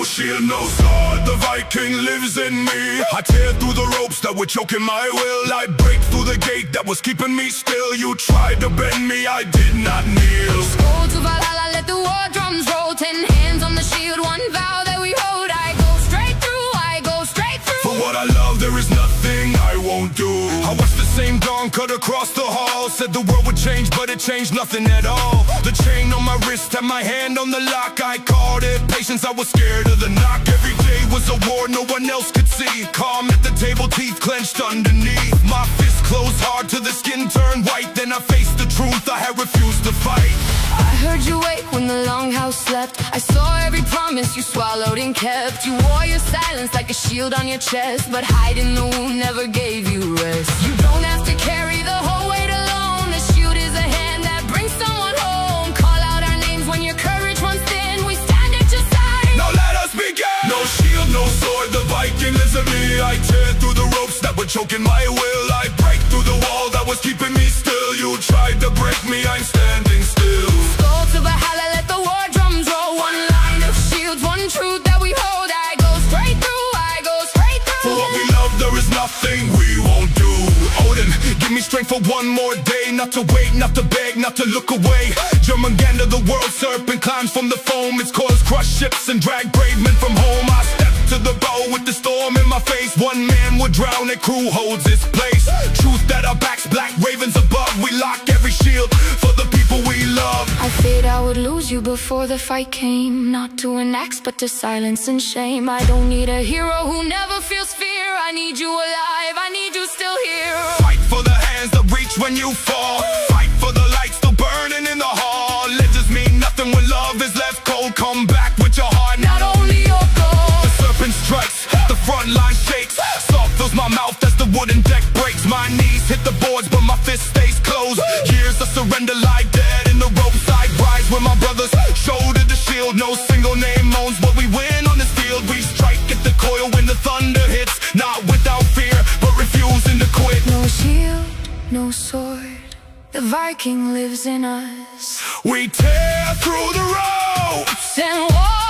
No shield, no sword, the Viking lives in me. I tear through the ropes that were choking my will. I break through the gate that was keeping me still. You tried to bend me, I did not kneel. Go to Valhalla, let the war drums roll. 10 hands on the shield, one vow that we hold. I go straight through, I go straight through. For what I love, there is nothing I won't do. I watched the same dawn cut across the hall. Said the world would change, but it changed nothing at all. The chain on my wrist had my hand on the lock. I called it patience, I was scared of the knock. Every day was a war no one else could see. Calm at the table, teeth clenched underneath. My fist closed hard till the skin turned white. Then I faced the truth, I had refused to fight. I heard you wake when the longhouse slept. I saw every promise you swallowed and kept. You wore your silence like a shield on your chest, but hiding the wound never gave you rest. You don't have to carry the whole weight alone. The shield is a hand that brings someone home. Call out our names when your courage runs thin. We stand at your side. Now let us begin. No shield, no sword, the Viking lives in me. I tear through the ropes that were choking my will. I break through the wall that was keeping me still. You tried to break me, I'm standing still. Go to Valhalla, let the war drums roll. One line of shields, one truth that we hold. I go straight through, I go straight through. For what we love, there is nothing we won't do. Odin, give me strength for one more day. Not to wait, not to beg, not to look away. Jörmungandr, the world serpent, climbs from the foam. Its coils crush ships and drag brave men from home. I step to the bow with the storm in my face. One man would drown, a crew holds its place. Truth that our backs, black ravens above. We lock every shield for the people we love. I feared I would lose you before the fight came. Not to an axe, but to silence and shame. I don't need a hero who never feels fear. I need you alive, I need you still here. Fight for the hands that reach when you fall. Fight for the light still burning in the hall. Legends mean nothing when love is left cold. Come back with your heart, not only your goal. The serpent strikes, the front line shakes. Soft fills my mouth as the wooden deck breaks. My knees hit the boards, but my fist stays closed. Years of surrender lie dead in the ropes. I rise with my brothers, shoulder the shield. No single name owns what we win on this field. We strike at the coil when the thunder hits. Not without fear, but refusing to quit. No shield, no sword, the Viking lives in us. We tear through the ropes and walk